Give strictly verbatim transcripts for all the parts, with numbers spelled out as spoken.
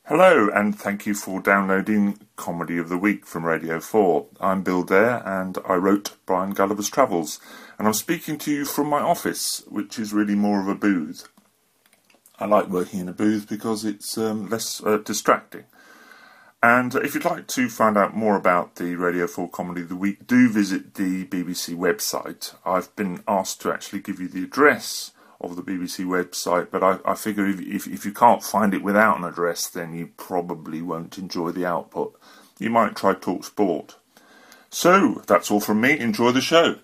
Hello, and thank you for downloading Comedy of the Week from Radio four. I'm Bill Dare, and I wrote Brian Gulliver's Travels, and I'm speaking to you from my office, which is really more of a booth. I like working in a booth because it's um, less uh, distracting. And if you'd like to find out more about the Radio four Comedy of the Week, do visit the B B C website. I've been asked to actually give you the address of the B B C website, but I, I figure if, if if you can't find it without an address, then you probably won't enjoy the output. You might try Talk Sport. So, that's all from me. Enjoy the show.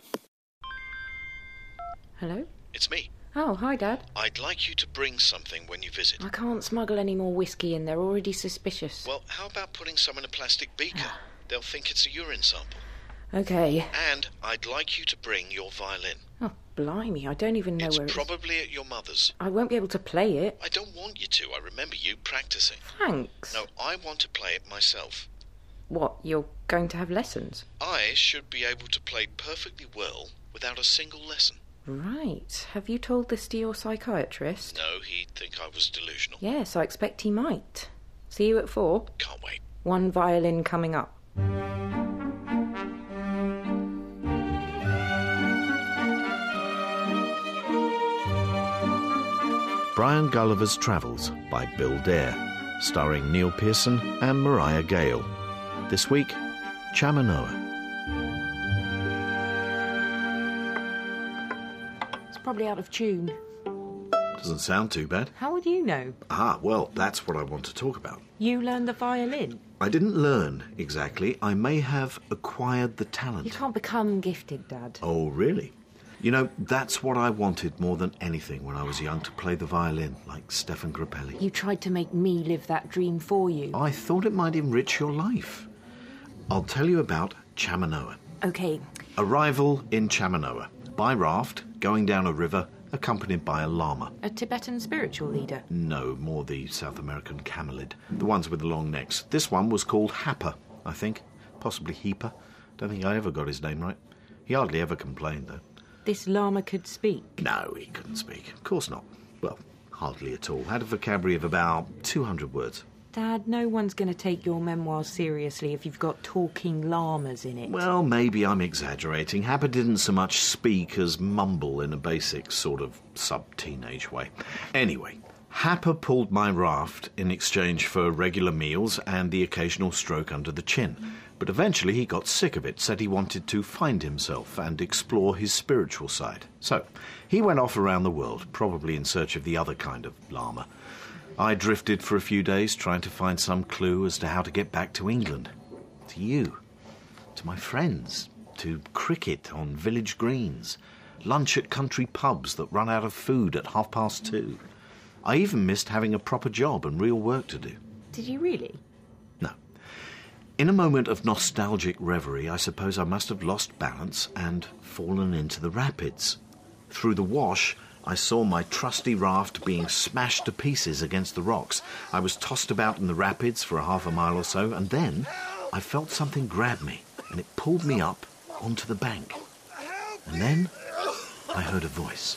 Hello? It's me. Oh, hi, Dad. I'd like you to bring something when you visit. I can't smuggle any more whiskey in. They're already suspicious. Well, how about putting some in a plastic beaker? They'll think it's a urine sample. Okay. And I'd like you to bring your violin. Oh, blimey, I don't even know it's where it is. It's probably at your mother's. I won't be able to play it. I don't want you to. I remember you practicing. Thanks. No, I want to play it myself. What, you're going to have lessons? I should be able to play perfectly well without a single lesson. Right. Have you told this to your psychiatrist? No, he'd think I was delusional. Yes, I expect he might. See you at four? Can't wait. One violin coming up. Brian Gulliver's Travels by Bill Dare, starring Neil Pearson and Mariah Gale. This week, Chamanoa. It's probably out of tune. Doesn't sound too bad. How would you know? Ah, well, that's what I want to talk about. You learned the violin? I didn't learn, exactly. I may have acquired the talent. You can't become gifted, Dad. Oh, really? You know, that's what I wanted more than anything when I was young, to play the violin, like Stefan Grappelli. You tried to make me live that dream for you. I thought it might enrich your life. I'll tell you about Chamanoa. OK. Arrival in Chamanoa. By raft, going down a river, accompanied by a lama. A Tibetan spiritual leader? No, more the South American camelid. The ones with the long necks. This one was called Hapa, I think. Possibly Heapa. Don't think I ever got his name right. He hardly ever complained, though. This lama could speak? No, he couldn't speak. Of course not. Well, hardly at all. Had a vocabulary of about two hundred words. Dad, no one's going to take your memoirs seriously if you've got talking llamas in it. Well, maybe I'm exaggerating. Hapa didn't so much speak as mumble in a basic sort of sub-teenage way. Anyway, Hapa pulled my raft in exchange for regular meals and the occasional stroke under the chin. But eventually he got sick of it, said he wanted to find himself and explore his spiritual side. So he went off around the world, probably in search of the other kind of llama. I drifted for a few days, trying to find some clue as to how to get back to England. To you. To my friends. To cricket on village greens. Lunch at country pubs that run out of food at half past two. I even missed having a proper job and real work to do. Did you really? No. In a moment of nostalgic reverie, I suppose I must have lost balance and fallen into the rapids. Through the wash, I saw my trusty raft being smashed to pieces against the rocks. I was tossed about in the rapids for a half a mile or so, and then I felt something grab me, and it pulled me up onto the bank. And then I heard a voice.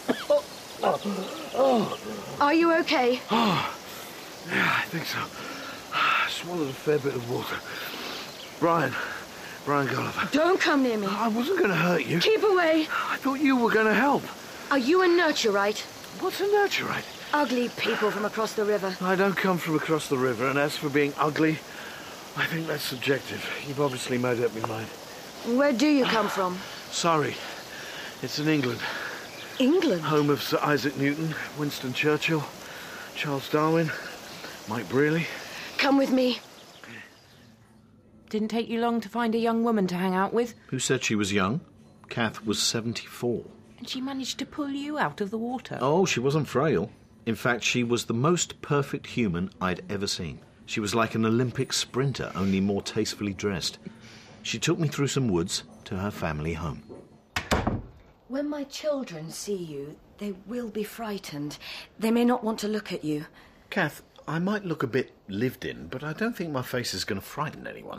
Are you okay? Oh, yeah, I think so. I swallowed a fair bit of water. Brian. Brian Gulliver. Don't come near me. I wasn't going to hurt you. Keep away. I thought you were going to help. Are you a nurturite? What's a nurturite? Ugly people from across the river. I don't come from across the river, and as for being ugly, I think that's subjective. You've obviously made up your mind. Where do you come from? Sorry. It's in England. England? Home of Sir Isaac Newton, Winston Churchill, Charles Darwin, Mike Brearley. Come with me. Didn't take you long to find a young woman to hang out with. Who said she was young? Kath was seventy-four. And she managed to pull you out of the water. Oh, she wasn't frail. In fact, she was the most perfect human I'd ever seen. She was like an Olympic sprinter, only more tastefully dressed. She took me through some woods to her family home. When my children see you, they will be frightened. They may not want to look at you. Kath, I might look a bit lived in, but I don't think my face is going to frighten anyone.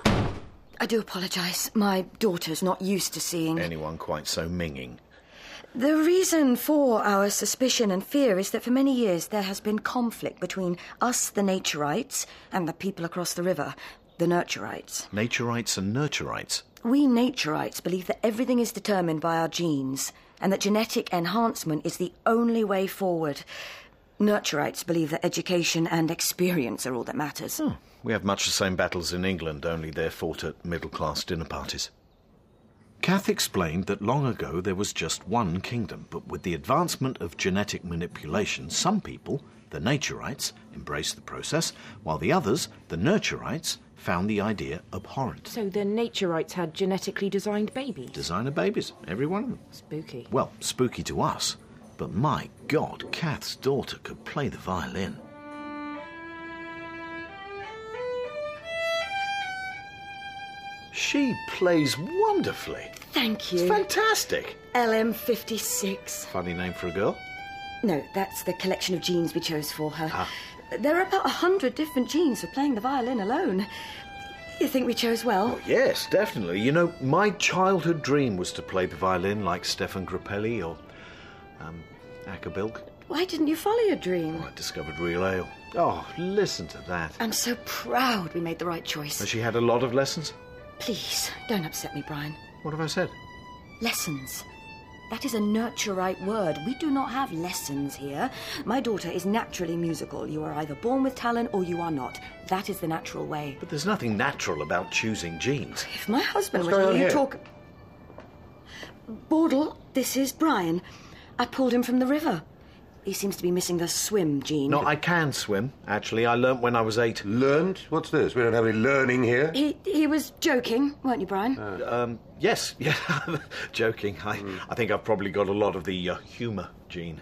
I do apologise. My daughter's not used to seeing... anyone quite so minging. The reason for our suspicion and fear is that for many years there has been conflict between us, the naturites, and the people across the river, the nurturites. Naturites and nurturites? We naturites believe that everything is determined by our genes, and that genetic enhancement is the only way forward. Nurturites believe that education and experience are all that matters. Oh, we have much the same battles in England, only they're fought at middle-class dinner parties. Kath explained that long ago there was just one kingdom, but with the advancement of genetic manipulation, some people, the naturites, embraced the process, while the others, the nurturites, found the idea abhorrent. So the naturites had genetically designed babies? Designer babies, every one of them. Spooky. Well, spooky to us, but my God, Kath's daughter could play the violin. She plays wonderfully. Thank you. It's fantastic. L M fifty-six. Funny name for a girl. No, that's the collection of genes we chose for her. Ah. There are about a hundred different genes for playing the violin alone. You think we chose well? Oh, yes, definitely. You know, my childhood dream was to play the violin like Stefan Grappelli or um, Ackerbilk. Why didn't you follow your dream? I discovered real ale. Oh, listen to that. I'm so proud we made the right choice. Has she had a lot of lessons? Please, don't upset me, Brian. What have I said? Lessons. That is a nurturite word. We do not have lessons here. My daughter is naturally musical. You are either born with talent or you are not. That is the natural way. But there's nothing natural about choosing genes. If my husband What's was going here, on you here? talk... Bordel, this is Brian. I pulled him from the river. He seems to be missing the swim gene. No, I can swim, actually. I learnt when I was eight. Learned? What's this? We don't have any learning here. He he was joking, weren't you, Brian? Um, yes, yeah, joking. I, I think I've probably got a lot of the uh, humour gene.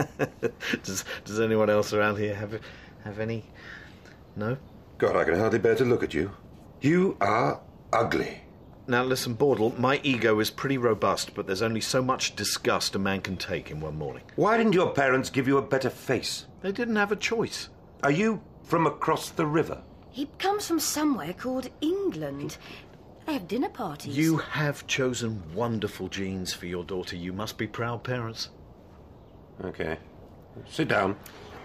does Does anyone else around here have have any? No? God, I can hardly bear to look at you. You are ugly. Now listen, Bordel, my ego is pretty robust, but there's only so much disgust a man can take in one morning. Why didn't your parents give you a better face? They didn't have a choice. Are you from across the river? He comes from somewhere called England. They have dinner parties. You have chosen wonderful genes for your daughter. You must be proud parents. Okay. Sit down.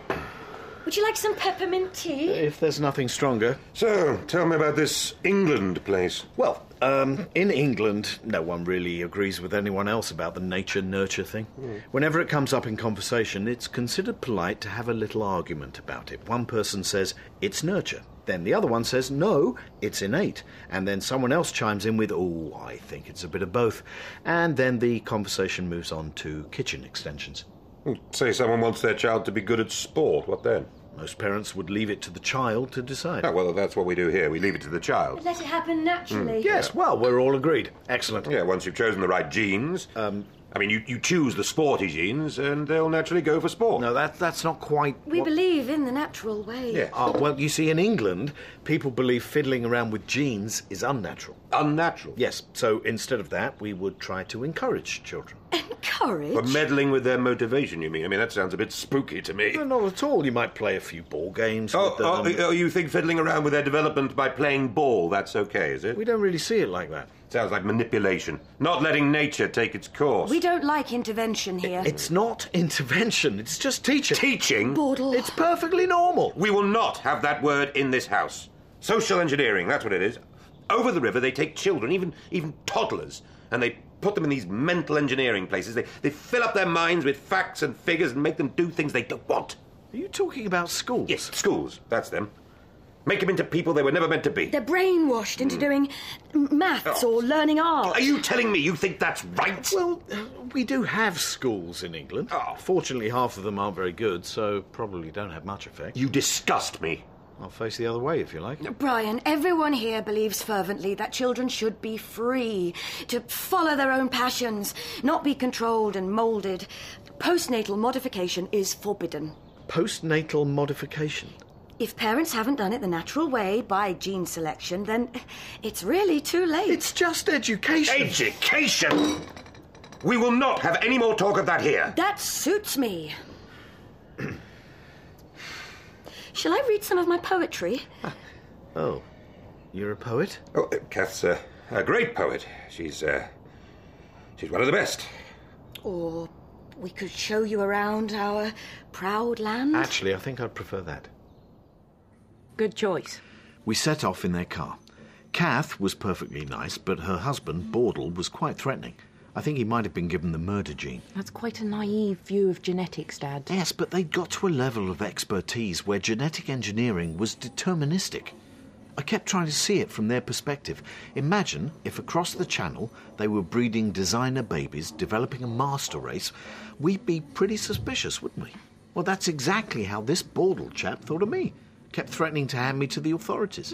Would you like some peppermint tea? If there's nothing stronger. So, tell me about this England place. Well, um, in England, no one really agrees with anyone else about the nature-nurture thing. Mm. Whenever it comes up in conversation, it's considered polite to have a little argument about it. One person says, it's nurture. Then the other one says, no, it's innate. And then someone else chimes in with, oh, I think it's a bit of both. And then the conversation moves on to kitchen extensions. Say someone wants their child to be good at sport, what then? Most parents would leave it to the child to decide. Oh, well, that's what we do here. We leave it to the child. Let it happen naturally. Yes, well, we're all agreed. Excellent. Yeah, once you've chosen the right genes. Um, I mean, you, you choose the sporty genes, and they'll naturally go for sport. No, that that's not quite... We what... believe in the natural way. Yeah. Uh, well, you see, in England, people believe fiddling around with genes is unnatural. Unnatural? Yes, so instead of that, we would try to encourage children. Encourage? For meddling with their motivation, you mean? I mean, that sounds a bit spooky to me. No, not at all. You might play a few ball games Oh, with them. oh, oh, you think fiddling around with their development by playing ball, that's okay, is it? We don't really see it like that. Sounds like manipulation. Not letting nature take its course. We don't like intervention here. It's not intervention, it's just teaching. Teaching? Bordel. It's perfectly normal. We will not have that word in this house. Social engineering, that's what it is. Over the river, they take children, even even toddlers, and they put them in these mental engineering places. They, they fill up their minds with facts and figures and make them do things they don't want. Are you talking about schools? Yes, schools, that's them. Make them into people they were never meant to be. They're brainwashed into doing maths Oh. or learning art. Are you telling me you think that's right? Well, uh, we do have schools in England. Oh. Fortunately, half of them aren't very good, so probably don't have much effect. You disgust me. I'll face the other way if you like. Brian, everyone here believes fervently that children should be free to follow their own passions, not be controlled and moulded. Postnatal modification is forbidden. Postnatal modification? If parents haven't done it the natural way by gene selection, then it's really too late. It's just education. Education? We will not have any more talk of that here. That suits me. Shall I read some of my poetry? Oh, you're a poet? Oh, uh, Kath's uh, a great poet. She's, uh, she's one of the best. Or We could show you around our proud land. Actually, I think I'd prefer that. Good choice. We set off in their car. Kath was perfectly nice, but her husband, Bordel, was quite threatening. I think he might have been given the murder gene. That's quite a naive view of genetics, Dad. Yes, but they'd got to a level of expertise where genetic engineering was deterministic. I kept trying to see it from their perspective. Imagine if across the channel they were breeding designer babies, developing a master race. We'd be pretty suspicious, wouldn't we? Well, that's exactly how this Bordel chap thought of me. Kept threatening to hand me to the authorities.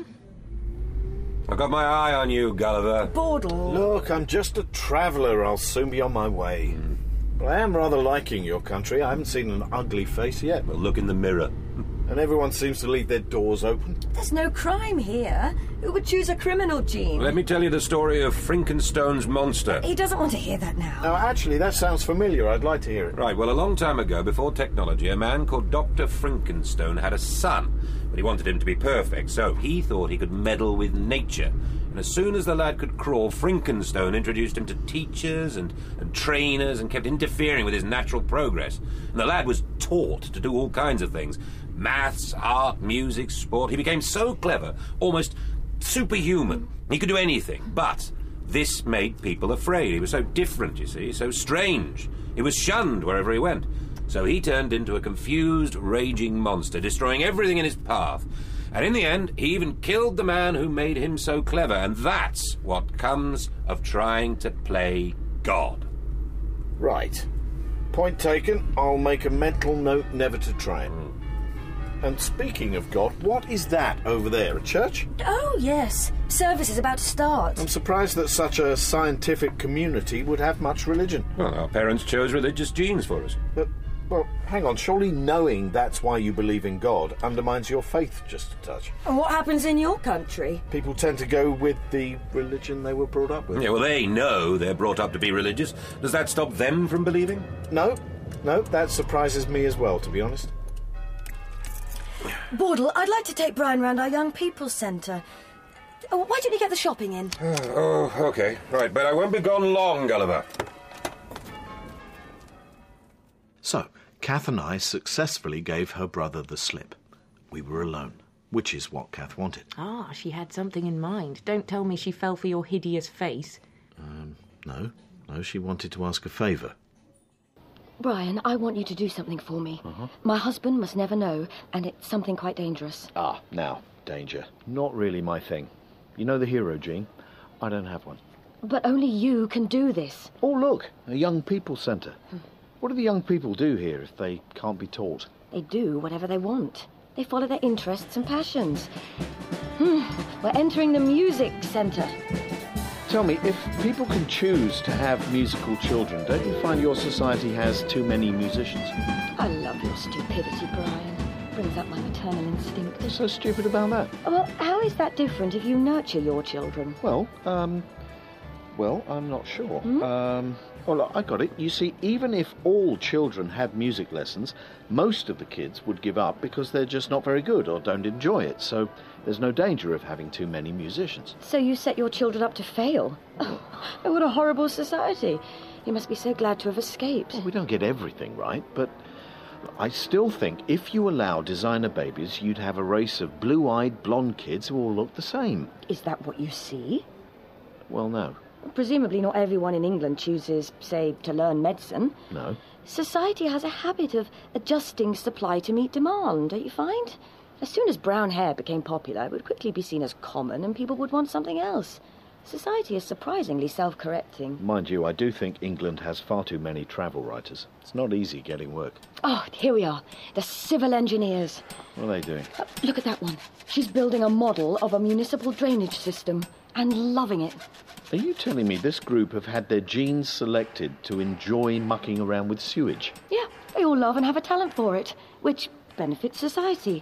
I've got my eye on you, Gulliver. Bordel. Look, I'm just a traveller. I'll soon be on my way. But I am rather liking your country. I haven't seen an ugly face yet. Well, look in the mirror. And everyone seems to leave their doors open. There's no crime here. Who would choose a criminal gene? Let me tell you the story of Frankenstein's monster. He doesn't want to hear that now. Now, actually, that sounds familiar. I'd like to hear it. Right, well, a long time ago, before technology, a man called Doctor Frankenstein had a son, but he wanted him to be perfect, so he thought he could meddle with nature. And as soon as the lad could crawl, Frankenstein introduced him to teachers and, and trainers and kept interfering with his natural progress. And the lad was taught to do all kinds of things. Maths, art, music, sport. He became so clever, almost superhuman. He could do anything, but this made people afraid. He was so different, you see, so strange. He was shunned wherever he went. So he turned into a confused, raging monster, destroying everything in his path. And in the end, he even killed the man who made him so clever. And that's what comes of trying to play God. Right. Point taken. I'll make a mental note never to try it. Mm. And speaking of God, what is that over there? A church? Oh, yes. Service is about to start. I'm surprised that such a scientific community would have much religion. Well, our parents chose religious genes for us. But, well, hang on. Surely knowing that's why you believe in God undermines your faith just a touch. And what happens in your country? People tend to go with the religion they were brought up with. Yeah, well, they know they're brought up to be religious. Does that stop them from believing? No. No, that surprises me as well, to be honest. Bordel, I'd like to take Brian round our Young People's Centre. Oh, why don't you get the shopping in? Uh, oh, OK. Right, but I won't be gone long, Gulliver. So, Kath and I successfully gave her brother the slip. We were alone, which is what Kath wanted. Ah, she had something in mind. Don't tell me she fell for your hideous face. Um, no. No, she wanted to ask a favour. Brian, I want you to do something for me. Uh-huh. My husband must never know, and it's something quite dangerous. Ah, now, danger. Not really my thing. You know the hero gene? I don't have one. But only you can do this. Oh, look, a young people centre. Hmm. What do the young people do here if they can't be taught? They do whatever they want. They follow their interests and passions. Hmm, we're entering the music centre. Tell me, if people can choose to have musical children, don't you find your society has too many musicians? I love your stupidity, Brian. Brings up my maternal instinct. What's so stupid about that? Well, how is that different if you nurture your children? Well, um... Well, I'm not sure. Hmm? Um... Well, look, I got it. You see, even if all children had music lessons, most of the kids would give up because they're just not very good or don't enjoy it. So there's no danger of having too many musicians. So you set your children up to fail? Oh, what a horrible society. You must be so glad to have escaped. Well, we don't get everything right, but I still think if you allow designer babies, you'd have a race of blue-eyed, blonde kids who all look the same. Is that what you see? Well, no. Presumably not everyone in England chooses, say, to learn medicine. No. Society has a habit of adjusting supply to meet demand, don't you find? As soon as brown hair became popular, it would quickly be seen as common and people would want something else. Society is surprisingly self-correcting. Mind you, I do think England has far too many travel writers. It's not easy getting work. Oh, here we are. The civil engineers. What are they doing? Uh, look at that one. She's building a model of a municipal drainage system and loving it. Are you telling me this group have had their genes selected to enjoy mucking around with sewage? Yeah, they all love and have a talent for it, which benefits society.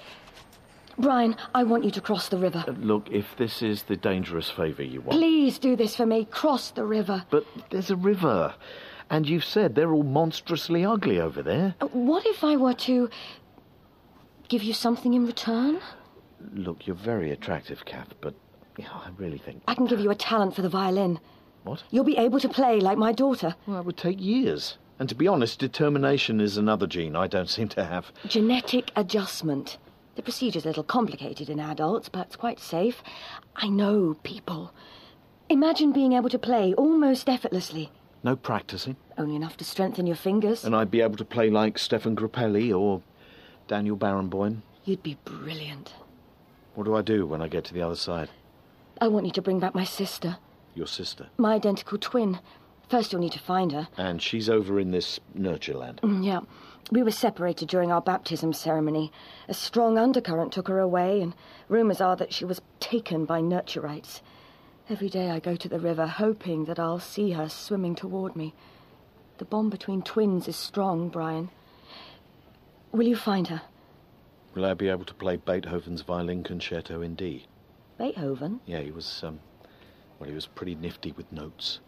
Brian, I want you to cross the river. Uh, look, if this is the dangerous favour you want... Please do this for me. Cross the river. But there's a river. And you've said they're all monstrously ugly over there. Uh, what if I were to give you something in return? Look, you're very attractive, Kath, but yeah, I really think... I can give you a talent for the violin. What? You'll be able to play like my daughter. Well, that would take years. And to be honest, determination is another gene I don't seem to have. Genetic adjustment. The procedure's a little complicated in adults, but it's quite safe. I know people. Imagine being able to play almost effortlessly. No practicing. Only enough to strengthen your fingers. And I'd be able to play like Stefan Grappelli or Daniel Barenboim. You'd be brilliant. What do I do when I get to the other side? I want you to bring back my sister. Your sister? My identical twin. First you'll need to find her. And she's over in this nurture land? Mm, yeah. We were separated during our baptism ceremony. A strong undercurrent took her away, and rumours are that she was taken by nurturites. Every day I go to the river, hoping that I'll see her swimming toward me. The bond between twins is strong, Brian. Will you find her? Will I be able to play Beethoven's Violin Concerto in D? Beethoven? Yeah, he was, um, well, he was pretty nifty with notes.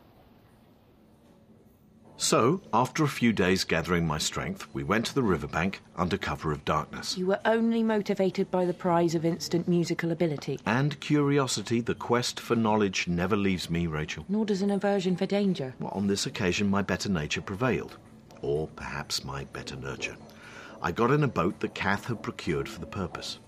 So, after a few days gathering my strength, we went to the riverbank under cover of darkness. You were only motivated by the prize of instant musical ability. And curiosity, the quest for knowledge never leaves me, Rachel. Nor does an aversion for danger. Well, on this occasion, my better nature prevailed. Or perhaps my better nurture. I got in a boat that Kath had procured for the purpose.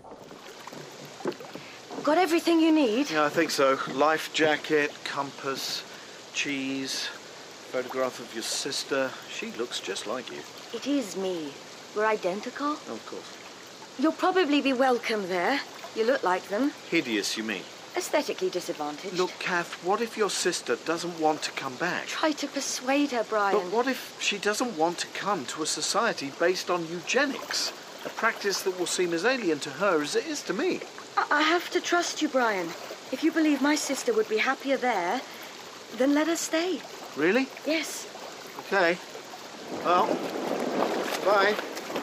Got everything you need? Yeah, I think so. Life jacket, compass, cheese, photograph of your sister. She looks just like you. It is me. We're identical. Oh, of course. You'll probably be welcome there. You look like them. Hideous, you mean? Aesthetically disadvantaged. Look, Kath, what if your sister doesn't want to come back? Try to persuade her, Brian. But what if she doesn't want to come to a society based on eugenics? A practice that will seem as alien to her as it is to me. I, I have to trust you, Brian. If you believe my sister would be happier there, then let her stay. Really? Yes. Okay. Well, bye.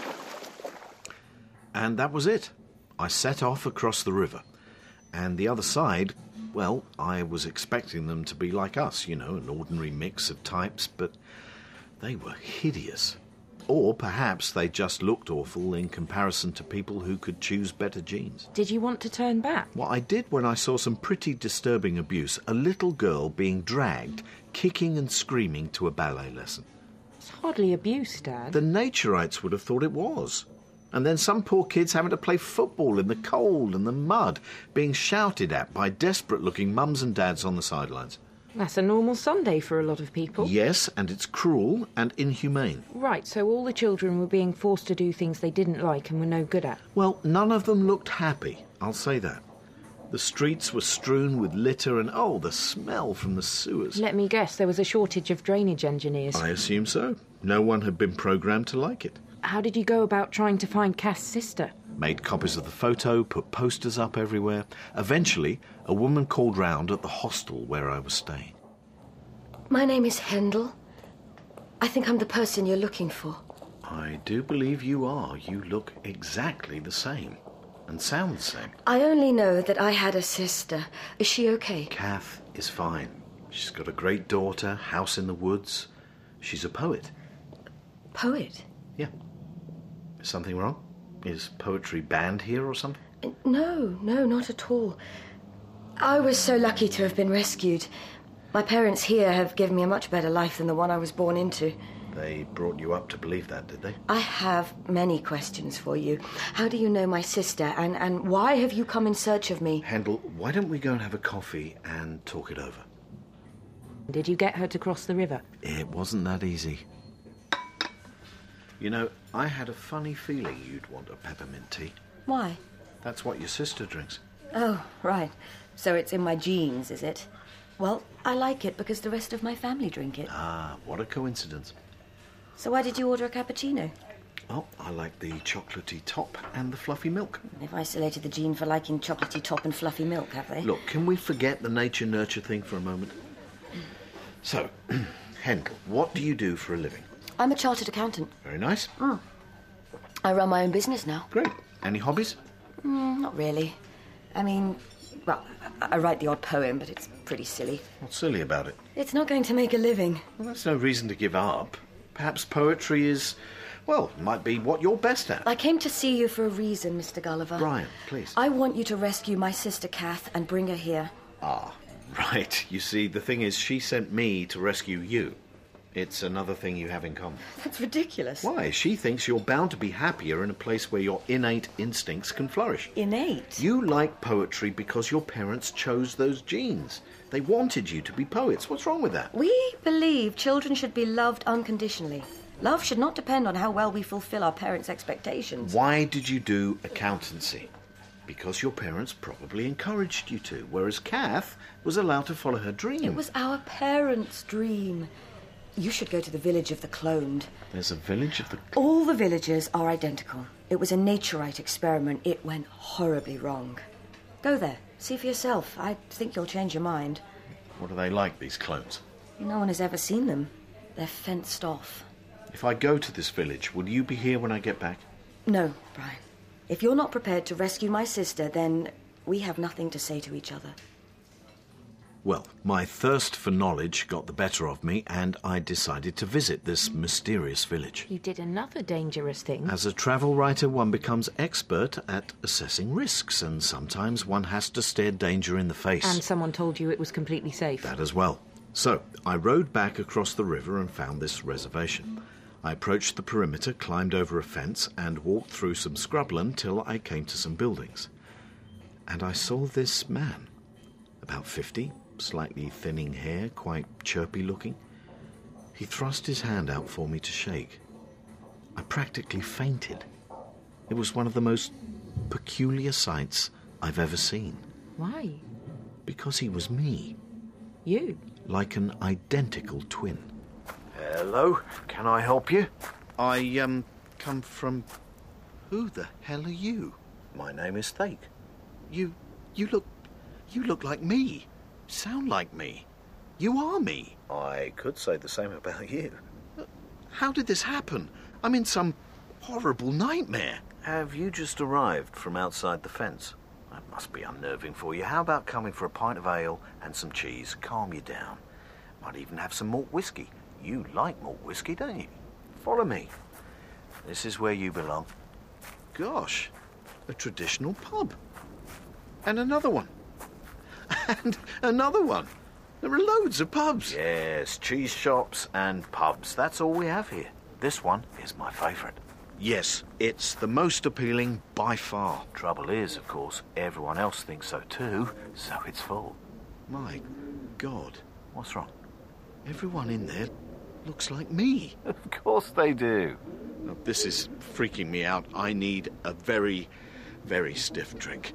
And that was it. I set off across the river. And the other side, well, I was expecting them to be like us, you know, an ordinary mix of types, but they were hideous. Or perhaps they just looked awful in comparison to people who could choose better genes. Did you want to turn back? What I did when I saw some pretty disturbing abuse, a little girl being dragged, kicking and screaming to a ballet lesson. It's hardly abuse, Dad. The naturites would have thought it was. And then some poor kids having to play football in the cold and the mud, being shouted at by desperate-looking mums and dads on the sidelines. That's a normal Sunday for a lot of people. Yes, and it's cruel and inhumane. Right, so all the children were being forced to do things they didn't like and were no good at. Well, none of them looked happy, I'll say that. The streets were strewn with litter and, oh, the smell from the sewers. Let me guess, there was a shortage of drainage engineers. I assume so. No one had been programmed to like it. How did you go about trying to find Kath's sister? Made copies of the photo, put posters up everywhere. Eventually, a woman called round at the hostel where I was staying. My name is Hendel. I think I'm the person you're looking for. I do believe you are. You look exactly the same. And sound the same. I only know that I had a sister. Is she okay? Kath is fine. She's got a great daughter, house in the woods. She's a poet. Poet? Yeah. Is something wrong? Is poetry banned here or something? No, no, not at all. I was so lucky to have been rescued. My parents here have given me a much better life than the one I was born into. They brought you up to believe that, did they? I have many questions for you. How do you know my sister, and, and why have you come in search of me? Hendel, why don't we go and have a coffee and talk it over? Did you get her to cross the river? It wasn't that easy. You know, I had a funny feeling you'd want a peppermint tea. Why? That's what your sister drinks. Oh, right. So it's in my genes, is it? Well, I like it because the rest of my family drink it. Ah, what a coincidence. So why did you order a cappuccino? Well, I like the chocolatey top and the fluffy milk. They've isolated the gene for liking chocolatey top and fluffy milk, have they? Look, can we forget the nature-nurture thing for a moment? So, Hendel, what do you do for a living? I'm a chartered accountant. Very nice. Mm. I run my own business now. Great. Any hobbies? Mm, not really. I mean, well, I write the odd poem, but it's pretty silly. What's silly about it? It's not going to make a living. Well, that's no reason to give up. Perhaps poetry is, well, might be what you're best at. I came to see you for a reason, Mister Gulliver. Brian, please. I want you to rescue my sister Kath and bring her here. Ah, right. You see, the thing is, she sent me to rescue you. It's another thing you have in common. That's ridiculous. Why? She thinks you're bound to be happier in a place where your innate instincts can flourish. Innate? You like poetry because your parents chose those genes. They wanted you to be poets. What's wrong with that? We believe children should be loved unconditionally. Love should not depend on how well we fulfill our parents' expectations. Why did you do accountancy? Because your parents probably encouraged you to, whereas Kath was allowed to follow her dream. It was our parents' dream. You should go to the village of the cloned. There's a village of the... All the villages are identical. It was a naturite experiment. It went horribly wrong. Go there. See for yourself. I think you'll change your mind. What are they like, these clones? No one has ever seen them. They're fenced off. If I go to this village, will you be here when I get back? No, Brian. If you're not prepared to rescue my sister, then we have nothing to say to each other. Well, my thirst for knowledge got the better of me, and I decided to visit this mysterious village. You did another dangerous thing. As a travel writer, one becomes expert at assessing risks, and sometimes one has to stare danger in the face. And someone told you it was completely safe. That as well. So, I rowed back across the river and found this reservation. I approached the perimeter, climbed over a fence, and walked through some scrubland till I came to some buildings. And I saw this man, about fifty, slightly thinning hair, quite chirpy looking. He thrust his hand out for me to shake. I practically fainted. It was one of the most peculiar sights I've ever seen. Why? Because he was me. You? Like an identical twin. Hello, can I help you? I, um, come from... Who the hell are you? My name is Thake. You, you look, you look like me. Sound like me. You are me. I could say the same about you. How did this happen? I'm in some horrible nightmare. Have you just arrived from outside the fence? That must be unnerving for you. How about coming for a pint of ale and some cheese? Calm you down. Might even have some malt whiskey. You like malt whiskey, don't you? Follow me. This is where you belong. Gosh, a traditional pub. And another one. And another one. There are loads of pubs. Yes, cheese shops and pubs. That's all we have here. This one is my favourite. Yes, it's the most appealing by far. Trouble is, of course, everyone else thinks so too, so it's full. My God. What's wrong? Everyone in there looks like me. Of course they do. Oh, this is freaking me out. I need a very, very stiff drink.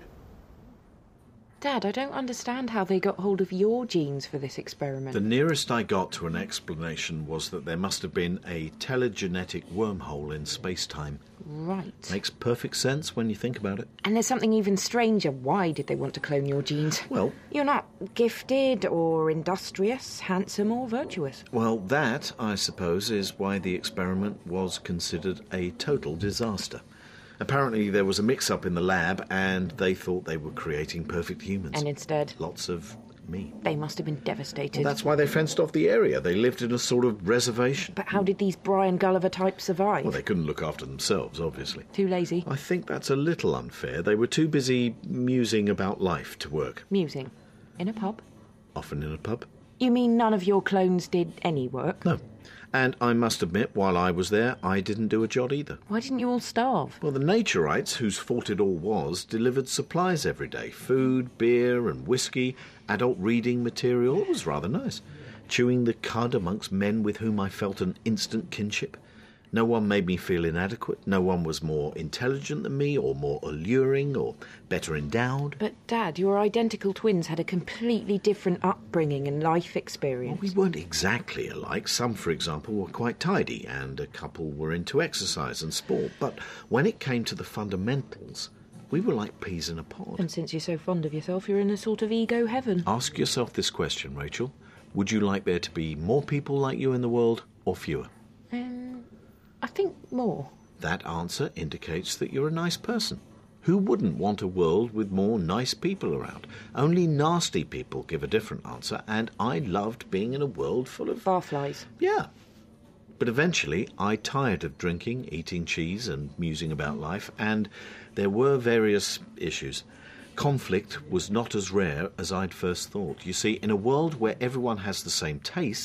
Dad, I don't understand how they got hold of your genes for this experiment. The nearest I got to an explanation was that there must have been a telegenetic wormhole in space-time. Right. Makes perfect sense when you think about it. And there's something even stranger. Why did they want to clone your genes? Well... You're not gifted or industrious, handsome or virtuous. Well, that, I suppose, is why the experiment was considered a total disaster. Apparently there was a mix-up in the lab and they thought they were creating perfect humans. And instead? Lots of me. They must have been devastated. Well, that's why they fenced off the area. They lived in a sort of reservation. But how did these Brian Gulliver types survive? Well, they couldn't look after themselves, obviously. Too lazy? I think that's a little unfair. They were too busy musing about life to work. Musing? In a pub? Often in a pub. You mean none of your clones did any work? No. And I must admit, while I was there, I didn't do a jot either. Why didn't you all starve? Well, the Naturites, whose fault it all was, delivered supplies every day. Food, beer and whiskey, adult reading material. It was rather nice. Chewing the cud amongst men with whom I felt an instant kinship. No one made me feel inadequate. No one was more intelligent than me, or more alluring, or better endowed. But, Dad, your identical twins had a completely different upbringing and life experience. Well, we weren't exactly alike. Some, for example, were quite tidy, and a couple were into exercise and sport. But when it came to the fundamentals, we were like peas in a pod. And since you're so fond of yourself, you're in a sort of ego heaven. Ask yourself this question, Rachel. Would you like there to be more people like you in the world, or fewer? Um... I think more. That answer indicates that you're a nice person. Who wouldn't want a world with more nice people around? Only nasty people give a different answer, and I loved being in a world full of... barflies. Yeah. But eventually I tired of drinking, eating cheese and musing about life, and there were various issues. Conflict was not as rare as I'd first thought. You see, in a world where everyone has the same tastes,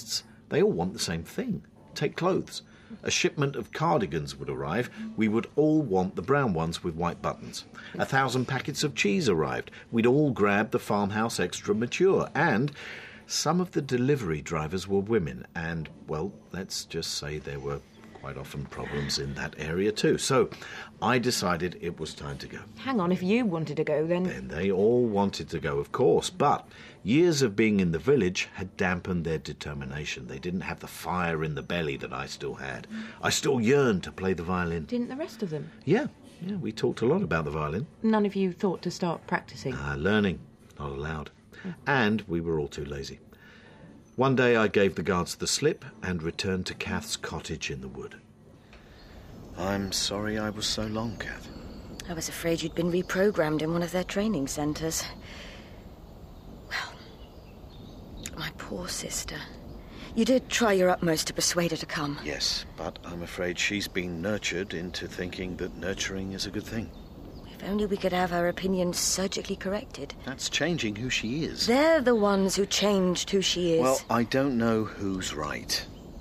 They all want the same thing. Take clothes. A shipment of cardigans would arrive. We would all want the brown ones with white buttons. A thousand packets of cheese arrived. We'd all grab the Farmhouse Extra Mature. And some of the delivery drivers were women. And, well, let's just say there were quite often problems in that area too. So I decided it was time to go. Hang on, if you wanted to go, then... Then they all wanted to go, of course, but years of being in the village had dampened their determination. They didn't have the fire in the belly that I still had. I still yearned to play the violin. Didn't the rest of them? Yeah, yeah, we talked a lot about the violin. None of you thought to start practicing? Ah, learning, not allowed. And we were all too lazy. One day I gave the guards the slip and returned to Kath's cottage in the wood. I'm sorry I was so long, Kath. I was afraid you'd been reprogrammed in one of their training centres. Well, my poor sister. You did try your utmost to persuade her to come. Yes, but I'm afraid she's been nurtured into thinking that nurturing is a good thing. If only we could have her opinions surgically corrected. That's changing who she is. They're the ones who changed who she is. Well, I don't know who's right.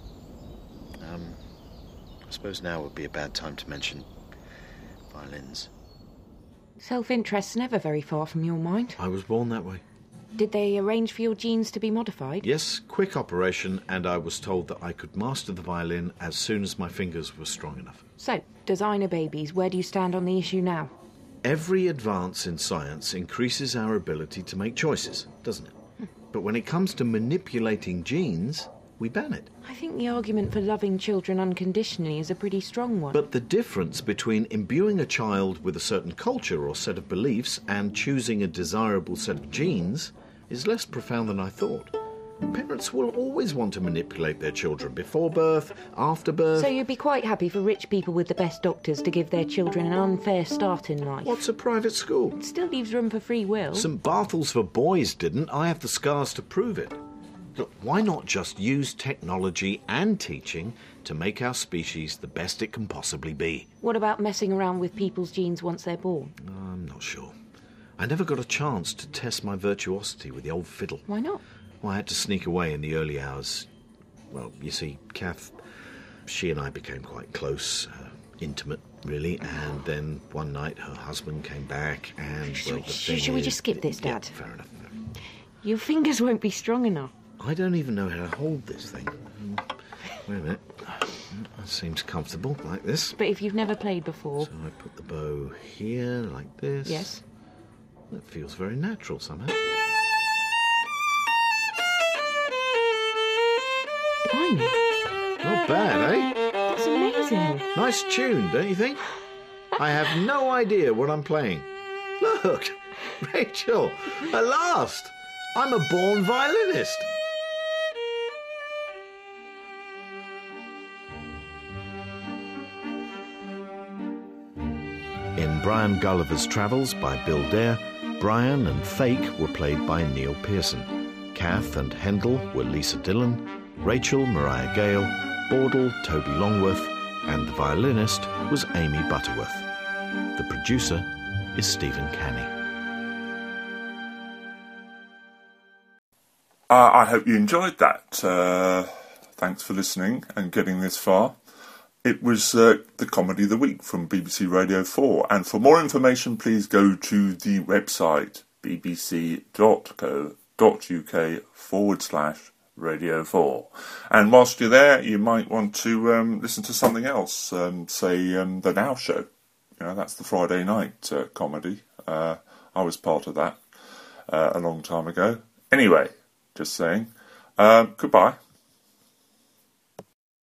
Um, I suppose now would be a bad time to mention violins. Self-interest's never very far from your mind. I was born that way. Did they arrange for your genes to be modified? Yes, quick operation, and I was told that I could master the violin as soon as my fingers were strong enough. So, designer babies, where do you stand on the issue now? Every advance in science increases our ability to make choices, doesn't it? Hmm. But when it comes to manipulating genes, we ban it. I think the argument for loving children unconditionally is a pretty strong one. But the difference between imbuing a child with a certain culture or set of beliefs and choosing a desirable set of genes is less profound than I thought. Parents will always want to manipulate their children before birth, after birth. So you'd be quite happy for rich people with the best doctors to give their children an unfair start in life? What's a private school? It still leaves room for free will. Saint Barthel's for boys didn't. I have the scars to prove it. Look, why not just use technology and teaching to make our species the best it can possibly be? What about messing around with people's genes once they're born? I'm not sure. I never got a chance to test my virtuosity with the old fiddle. Why not? Well, I had to sneak away in the early hours. Well, you see, Kath, she and I became quite close, uh, intimate, really, and then one night her husband came back and, well, the Sh- thing Shall we is- just skip this, Yeah, Dad? fair enough. Your fingers won't be strong enough. I don't even know how to hold this thing. Wait a minute. That seems comfortable, like this. But if you've never played before... So I put the bow here, like this. Yes. That feels very natural somehow. Blimey, Not bad, eh? that's amazing. Nice tune, don't you think? I have no idea what I'm playing. Look, Rachel, at last, I'm a born violinist. In Brian Gulliver's Travels by Bill Dare, Brian and Fake were played by Neil Pearson. Kath and Handel were Lisa Dillon, Rachel Mariah Gale, Bordle Toby Longworth, and the violinist was Amy Butterworth. The producer is Stephen Canny. Uh, I hope you enjoyed that. Uh, thanks for listening and getting this far. It was uh, the Comedy of the Week from B B C Radio four. And for more information, please go to the website bbc.co.uk forward slash Radio four. And whilst you're there, you might want to um, listen to something else, um, say um, The Now Show. You know, that's the Friday night uh, comedy. Uh, I was part of that uh, a long time ago. Anyway, just saying. Uh, goodbye.